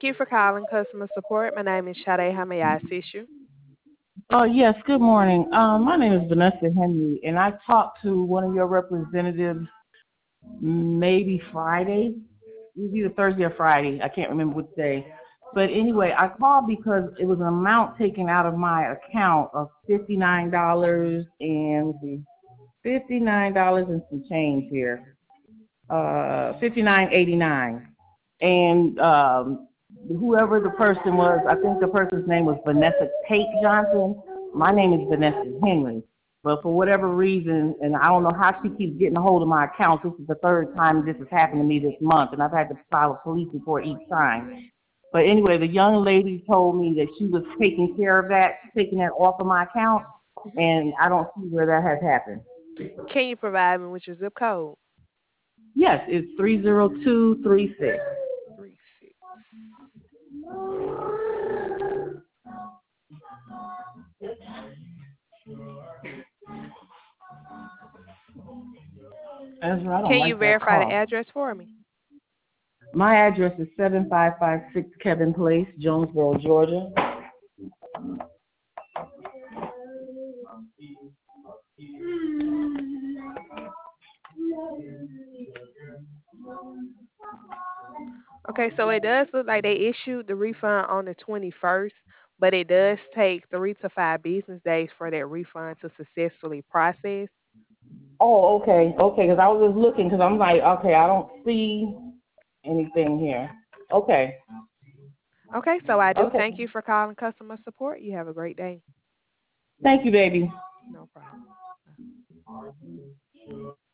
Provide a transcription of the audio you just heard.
Thank you for calling customer support. My name is Sade. How may I assist you? Yes, good morning. My name is Vanessa Henry, and I talked to one of your representatives maybe Friday. It was either Thursday or Friday. I can't remember which day. But anyway, I called because it was an amount taken out of my account of $59 and let's see, $59 and some change here. 59.89. And whoever the person was, I think the person's name was Vanessa Tate Johnson. My name is Vanessa Henry. But for whatever reason, and I don't know how she keeps getting a hold of my account. This is the third time this has happened to me this month, and I've had to file a police report each time. But anyway, the young lady told me that she was taking care of that, taking that off of my account, and I don't see where that has happened. Can you provide me with your zip code? Yes, it's 30236. 36. Ezra, I don't Can you like that verify the cough. address for me? My address is 7556 Kevin Place, Jonesboro, Georgia. Okay, so it does look like they issued the refund on the 21st, but it does take 3 to 5 business days for that refund to successfully process. Oh, okay, okay, because I was just looking because I'm like, okay, I don't see anything here. Okay, Okay, so I do okay. thank you for calling customer support. You have a great day. Thank you, baby. No problem.